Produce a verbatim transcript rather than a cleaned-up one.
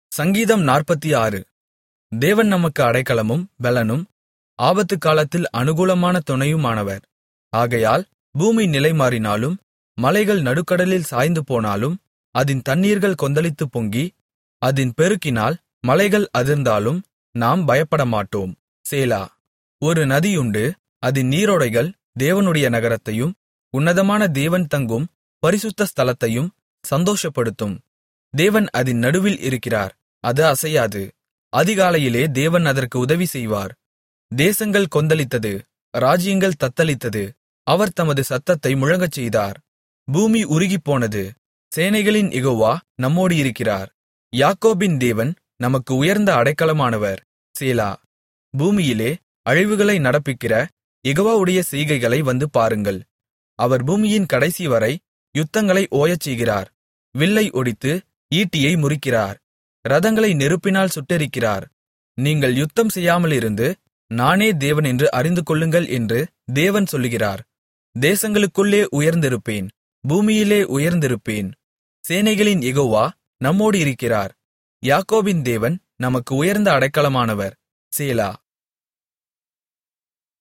சங்கீதம் நாற்பத்தாறு. தேவன் நமக்கு அடைக்கலமும் பெலனும், ஆபத்துக்காலத்தில் அனுகூலமான துணையுமானவர். ஆகையால் பூமி நிலைமாறினாலும், மலைகள் நடுக்கடலில் சாய்ந்து போனாலும், அதின் தண்ணீர்கள் கொந்தளித்துப் பொங்கி, அதின் பெருக்கினால் மலைகள் அதிர்ந்தாலும், நாம் பயப்படமாட்டோம். சேலா. ஒரு நதியுண்டு, அதின் நீரோடைகள் தேவனுடைய நகரத்தையும், உன்னதமான தேவன் தங்கும் பரிசுத்த ஸ்தலத்தையும் சந்தோஷப்படுத்தும். தேவன் அதின் நடுவில் இருக்கிறார், அது அசையாது. அதிகாலையிலே தேவன் அதற்கு உதவி செய்வார். தேசங்கள் கொந்தளித்தது, ராஜ்யங்கள் தத்தளித்தது. அவர் தமது சத்தத்தை முழங்கச் செய்தார். பூமி உருகிப்போனது. சேனைகளின் யெகோவா நம்மோடு இருக்கிறார். யாக்கோபின் தேவன் நமக்கு உயர்ந்த அடைக்கலமானவர். சேலா. பூமியிலே அழிவுகளை நடப்பிக்கிற யெகோவாவுடைய செய்கைகளை வந்து பாருங்கள். அவர் பூமியின் கடைசிவரை யுத்தங்களை ஓயச்செய்கிறார். வில்லை ஒடித்து ஈட்டியை முறிக்கிறார். இரதங்களை நெருப்பினால் சுட்டெரிக்கிறார். நீங்கள் யுத்தம் செய்யாமலிருந்து, நானே தேவன் என்று அறிந்துகொள்ளுங்கள் என்று தேவன் சொல்லுகிறார். தேசங்களுக்குள்ளே உயர்ந்திருப்பேன், பூமியிலே உயர்ந்திருப்பேன். சேனைகளின் யெகோவா நம்மோடு இருக்கிறார். யாக்கோபின் தேவன் நமக்கு உயர்ந்த அடைக்கலமானவர். சேலா.